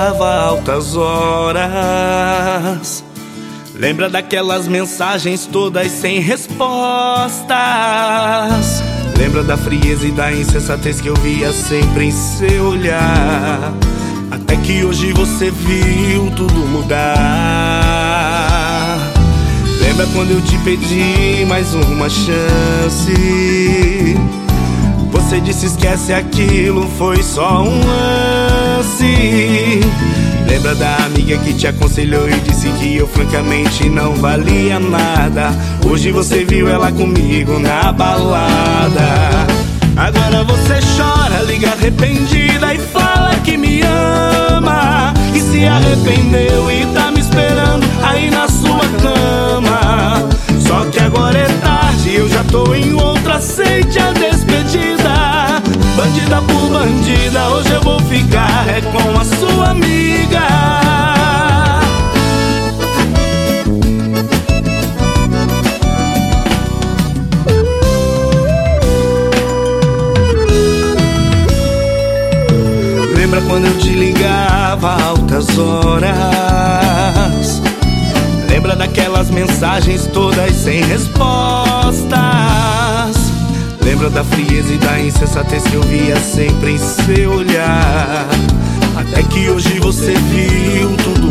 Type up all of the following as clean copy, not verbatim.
ligava altas horas. Lembra daquelas mensagens todas sem respostas? Lembra da frieza e da insensatez que eu via sempre em seu olhar? Até que hoje você viu tudo mudar. Lembra quando eu te pedi mais uma chance? Você disse esquece aquilo, foi só um lance. Lembra da amiga que te aconselhou e disse que eu francamente não valia nada? Hoje você viu ela comigo na balada. Agora você chora, liga arrependida e fala que me ama, e se arrependeu e tá me esperando aí na sua cama. Só que agora é tarde, eu já tô em outra, aceite a despedida. Bandida por bandida, hoje eu vou ficar é com a sua amiga. Lembra quando eu te ligava a altas horas? Lembra daquelas mensagens todas sem respostas? Lembra da frieza e da insensatez que eu via sempre em seu olhar? Até que hoje você viu tudo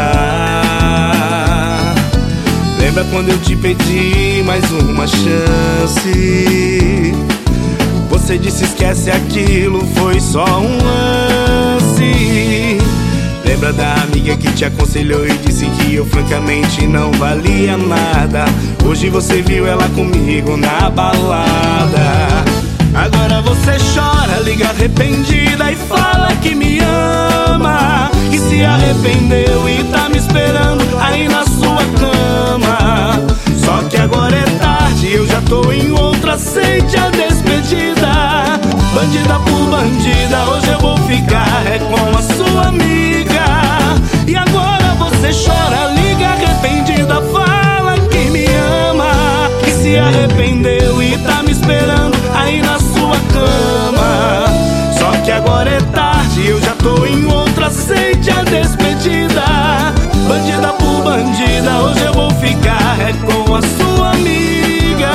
mudar. Lembra quando eu te pedi mais uma chance? Você disse esquece aquilo, foi só um lance. Lembra da amiga que te aconselhou e disse que eu francamente não valia nada? Hoje você viu ela comigo na balada. Agora você chora, liga arrependida e fala que me ama, e se arrependeu e tá me esperando aí na sua cama. Só que agora é tarde, eu já tô em outra, aceite a despedida. Bandida por bandida, hoje eu vou ficar é com a sua amiga. E agora você chora, liga arrependida, fala que me ama, e se arrependeu e tá me esperando aí na sua cama. Só que agora é tarde, eu já tô em outra, aceite a despedida. Bandida por bandida, hoje eu vou ficar é com a sua amiga.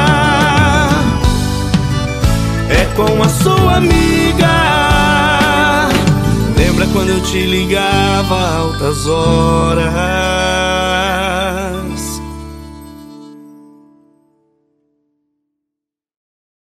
É com a sua amiga. Lembra quando eu te ligava a altas horas?